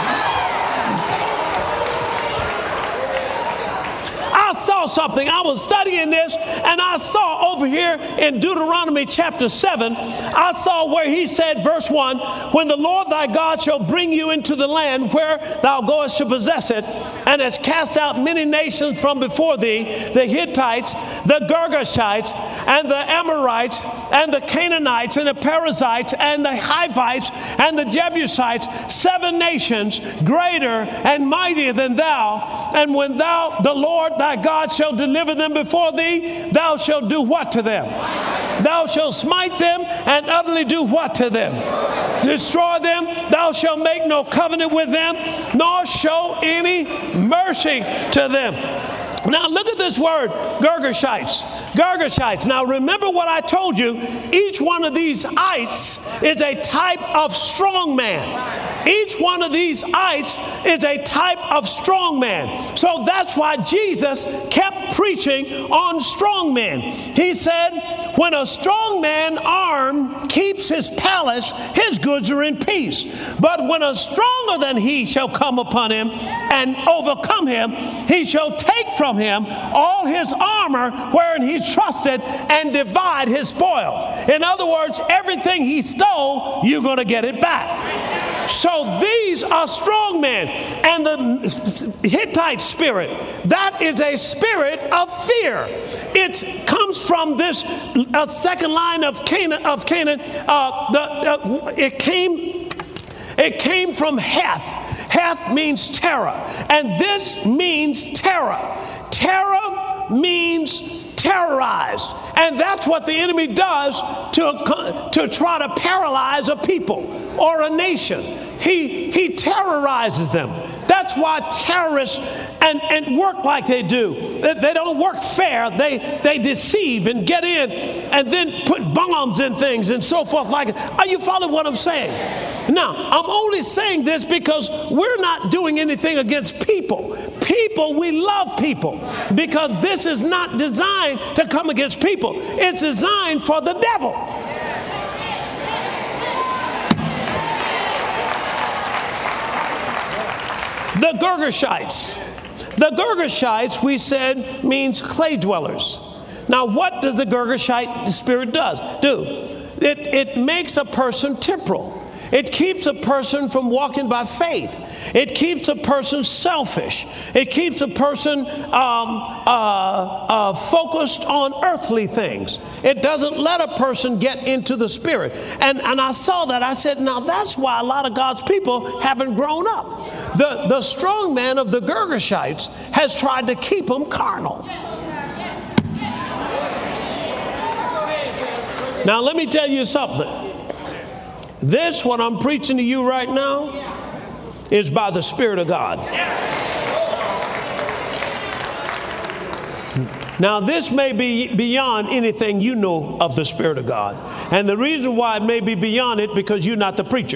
I saw something. I was studying this, and I saw over here in Deuteronomy chapter seven, I saw where he said, verse one, when the Lord thy God shall bring you into the land where thou goest to possess it, and has cast out many nations from before thee, the Hittites, the Girgashites, and the Amorites, and the Canaanites, and the Perizzites, and the Hivites, and the Jebusites, seven nations greater and mightier than thou. And when thou, the Lord thy God, shall deliver them before thee, thou shalt do what to them? Thou shalt smite them and utterly do what to them? Destroy them. Thou shalt make no covenant with them, nor show any mercy to them. Now look at this word, Girgashites. Girgashites. Now remember what I told you. Each one of these ites is a type of strong man. Each one of these ites is a type of strong man. So that's why Jesus kept preaching on strong men. He said, when a strong man armed keeps his palace, his goods are in peace. But when a stronger than he shall come upon him and overcome him, he shall take from him all his armor wherein he trusted and divide his spoil. In other words, everything he stole, you're going to get it back. So these are strong men. And the Hittite spirit, that is a spirit of fear. It comes from this uh, second line of Canaan. Of Canaan, uh, the, uh, it came. It came from Heth. Heth means terror, and this means terror. Terror means terrorize, and that's what the enemy does to, to try to paralyze a people or a nation. He, he terrorizes them. That's why terrorists and, and work like they do. They, they don't work fair. They, they deceive and get in and then put bombs in things and so forth. Like, are you following what I'm saying? Now, I'm only saying this because we're not doing anything against people. People, we love people because this is not designed to come against people. It's designed for the devil. The Girgashites. The Girgashites, we said, means clay dwellers. Now, what does the Girgashite spirit does, do? It, it makes a person temporal. It keeps a person from walking by faith. It keeps a person selfish. It keeps a person um, uh, uh, focused on earthly things. It doesn't let a person get into the spirit. And, and I saw that. I said, now that's why a lot of God's people haven't grown up. The, the strong man of the Girgashites has tried to keep them carnal. Now, let me tell you something. This, what I'm preaching to you right now, is by the Spirit of God. Now, this may be beyond anything you know of the Spirit of God. And the reason why it may be beyond it, because you're not the preacher.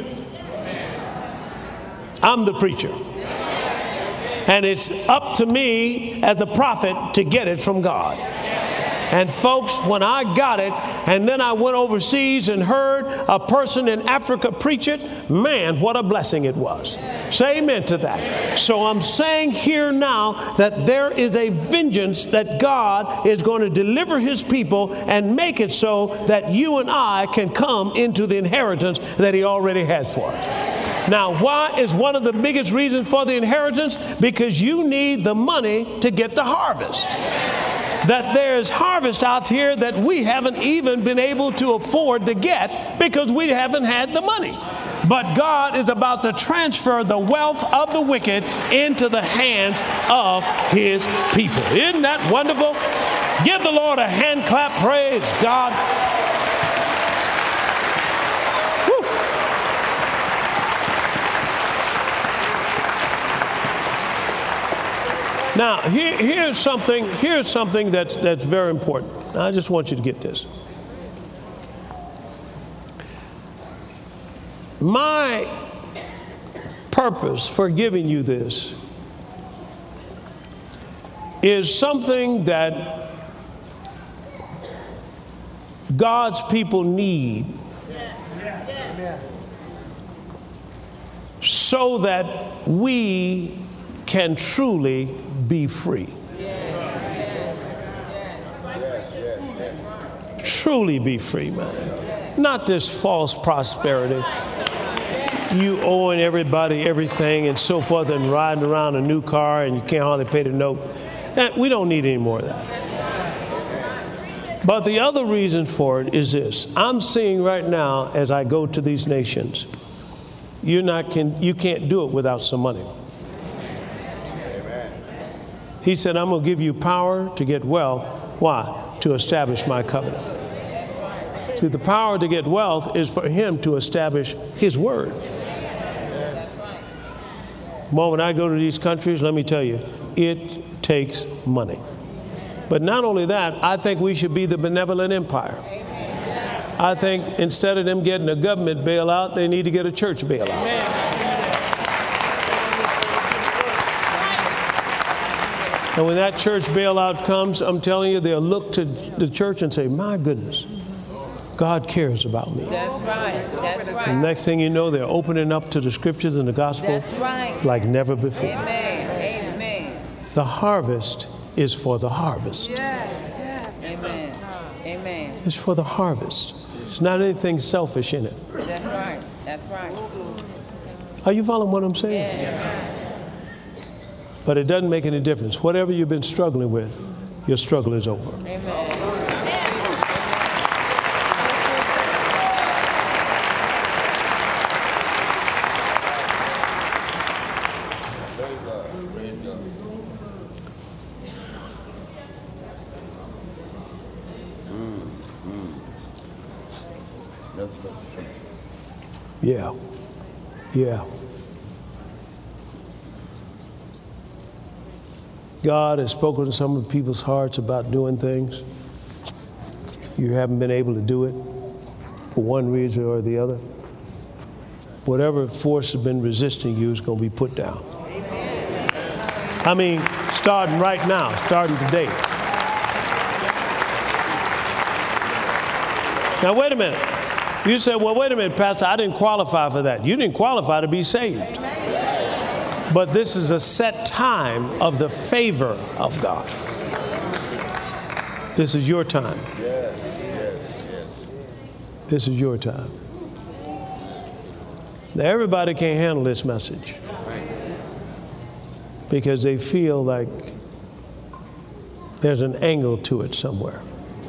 I'm the preacher. And it's up to me as a prophet to get it from God. And folks, when I got it, and then I went overseas and heard a person in Africa preach it, man, what a blessing it was. Say amen to that. So I'm saying here now that there is a vengeance that God is going to deliver his people and make it so that you and I can come into the inheritance that he already has for us. Now, why is one of the biggest reasons for the inheritance? Because you need the money to get the harvest. That there's harvest out here that we haven't even been able to afford to get because we haven't had the money. But God is about to transfer the wealth of the wicked into the hands of his people. Isn't that wonderful? Give the Lord a hand clap. Praise God. Now, here, here's something, here's something that's, that's very important. I just want you to get this. My purpose for giving you this is something that God's people need so that we can truly be free. Truly be free, man. Not this false prosperity. You owing everybody everything and so forth and riding around a new car and you can't hardly pay the note. We don't need any more of that. But the other reason for it is this. I'm seeing right now as I go to these nations, you're not can, you can't do it without some money. He said, I'm going to give you power to get wealth. Why? To establish my covenant. See, the power to get wealth is for him to establish his word. Well, when I go to these countries, let me tell you, it takes money. But not only that, I think we should be the benevolent empire. I think instead of them getting a government bailout, they need to get a church bailout. And when that church bailout comes, I'm telling you, they'll look to the church and say, my goodness, God cares about me. That's right. That's right. The next thing you know, they're opening up to the scriptures and the gospel That's right. like never before. Amen. Amen. The harvest is for the harvest. Yes, yes. Amen. Amen. It's for the harvest. There's not anything selfish in it. That's right. That's right. Are you following what I'm saying? Yeah. But it doesn't make any difference. Whatever you've been struggling with, your struggle is over. Amen. Yeah. Yeah. God has spoken to some of people's hearts about doing things. You haven't been able to do it for one reason or the other. Whatever force has been resisting you is going to be put down. I mean, starting right now, starting today. Now, wait a minute. You said, well, wait a minute, Pastor, I didn't qualify for that. You didn't qualify to be saved. But this is a set time of the favor of God. This is your time. This is your time. Now, everybody can't handle this message because they feel like there's an angle to it somewhere.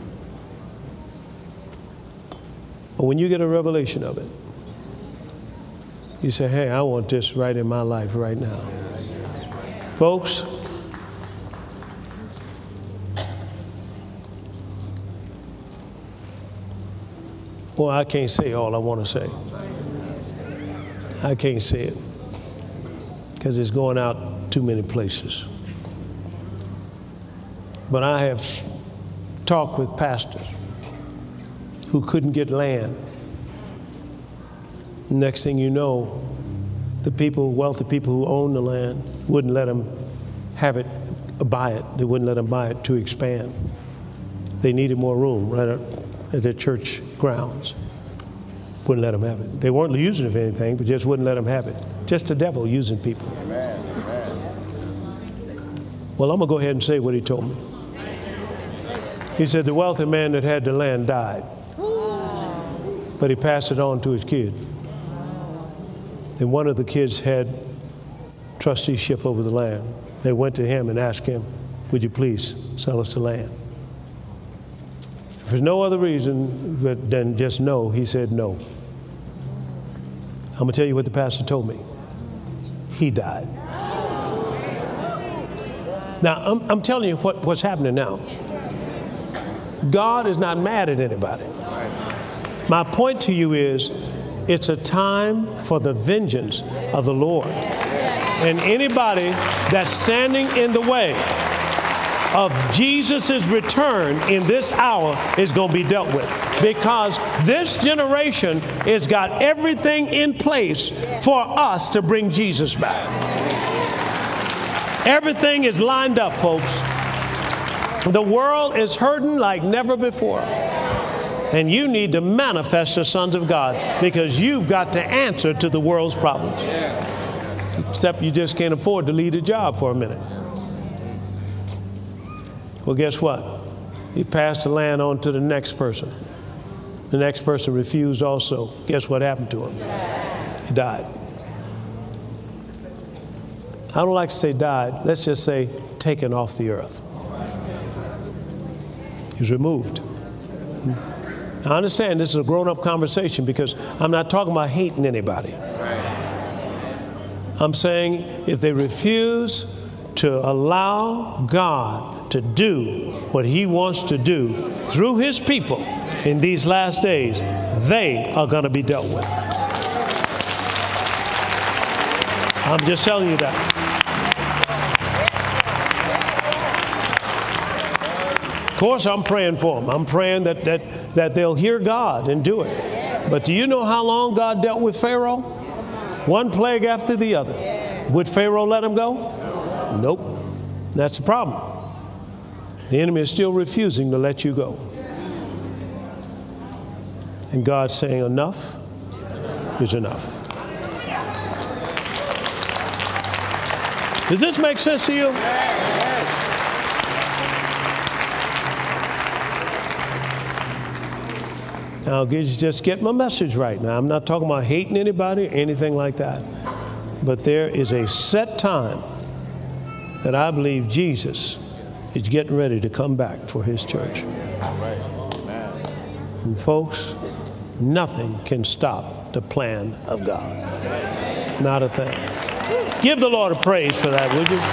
But when you get a revelation of it, you say, hey, I want this right in my life right now. Folks, well, I can't say all I want to say. I can't say it because it's going out too many places. But I have talked with pastors who couldn't get land. Next thing you know, the people, wealthy people who own the land wouldn't let them have it, buy it. They wouldn't let them buy it to expand. They needed more room right at their church grounds. Wouldn't let them have it. They weren't using it for anything, but just wouldn't let them have it. Just the devil using people. Amen. Amen. Well, I'm going to go ahead and say what he told me. He said the wealthy man that had the land died, but he passed it on to his kid. And one of the kids had trusteeship over the land. They went to him and asked him, would you please sell us the land? If there's no other reason than just no, he said no. I'm going to tell you what the pastor told me. He died. Now, I'm, I'm telling you what, what's happening now. God is not mad at anybody. My point to you is, it's a time for the vengeance of the Lord. And anybody that's standing in the way of Jesus' return in this hour is going to be dealt with. Because this generation has got everything in place for us to bring Jesus back. Everything is lined up, folks. The world is hurting like never before. And you need to manifest the sons of God because you've got to answer to the world's problems. Except you just can't afford to leave a job for a minute. Well, guess what? He passed the land on to the next person. The next person refused also. Guess what happened to him? He died. I don't like to say died. Let's just say taken off the earth. He's removed. I understand this is a grown-up conversation because I'm not talking about hating anybody. I'm saying if they refuse to allow God to do what he wants to do through his people in these last days, they are going to be dealt with. I'm just telling you that. Of course, I'm praying for them. I'm praying that, that, that they'll hear God and do it. But do you know how long God dealt with Pharaoh? One plague after the other. Would Pharaoh let him go? Nope. That's the problem. The enemy is still refusing to let you go. And God's saying enough is enough. Does this make sense to you? Now, just get my message right. Now, I'm not talking about hating anybody or anything like that. But there is a set time that I believe Jesus is getting ready to come back for his church. And folks, nothing can stop the plan of God. Not a thing. Give the Lord a praise for that, would you?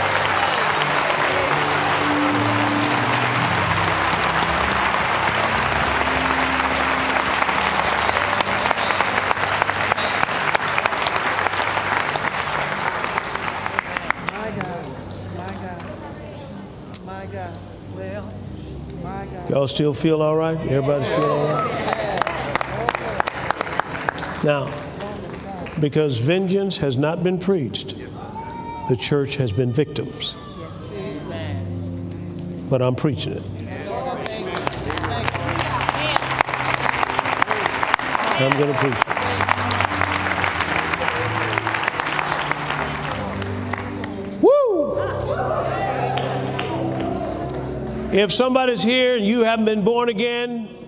Y'all still feel all right? Everybody feel all right? Now, because vengeance has not been preached, the church has been victims. But I'm preaching it. I'm going to preach it. If somebody's here and you haven't been born again,